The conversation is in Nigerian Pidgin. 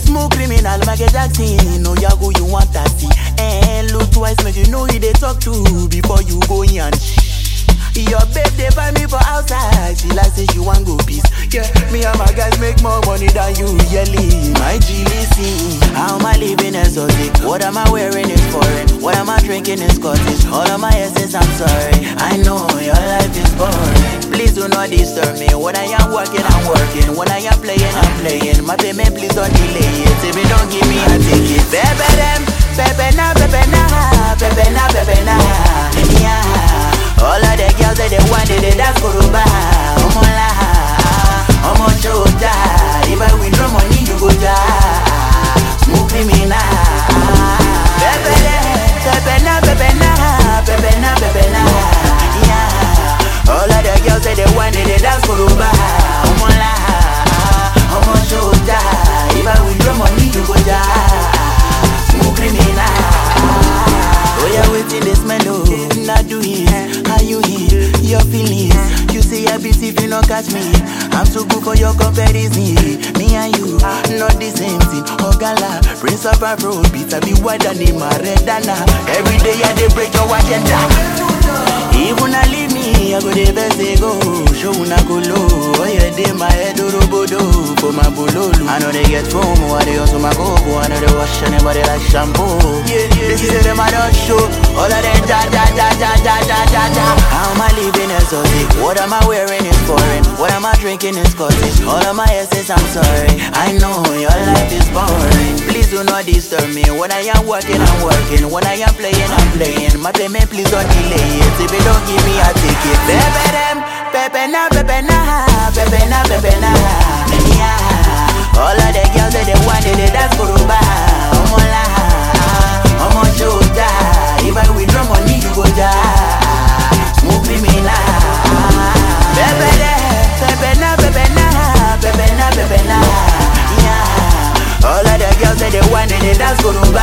Smooth criminal, Michael Jackson. No yago, you want that see. And look twice, make you know who they talk to before you go in. Your babe, they find me for outside. She like say she want go peace. Yeah, me and my guys make more money than you yearly. My GLC. How am I living exotic? What am I wearing is foreign. What am I drinking is Scottish. All of my essays, I'm sorry. I know your life is boring. Please do not disturb me. When I am working, I'm working. When I am playing, I'm playing. My payment, please don't delay it. If you don't give me a ticket. Pepe them, pepe na, pepe na, pepe na, pepe na. Yeah. All of the girls that they want it, they dance kuruba. Omola, omo chota. If I withdraw money, you go die. Smooth criminal. Pepe na, pepe na, pepe na, pepe na. Yeah. All of the girls that they want it, they dance kuruba. Omola, omo chota. If I withdraw money, you go die. Smooth criminal. Oh yeah, waiting this mellow. Not do it. How you hear your feelings? You say I beat if you don't catch me. I'm too good for your comparison. Me and you, not the same thing. Oh gala, Prince of Afro beats I be wider than Maradona. Every day I dey break your agenda. Even I leave me, I go the best they go. Show una go low. Oh yeah, they my head robodo for my bololo. I know they get foam, I they also my go. I know they wash anybody like shampoo. Yeah, this is them I don't show. All of them da. How am I living exotic? What am I wearing is foreign. What am I drinking is Scottish. All of my essays, I'm sorry. I know your life is boring. Please do not disturb me. When I am working, I'm working. When I am playing, I'm playing. My payment, please don't delay it. If you don't give me a ticket. Pepe them, pepe na, pepe na, pepe na, pepe na. Yeah. All of the girls that they want it, they dance kuruba. Omola, omo chota. If I withdraw money, you go die. Smooth criminal. Pepe na, pepe na, pepe na, pepe na. Yeah. All of the girls that they want it, they dance kuruba.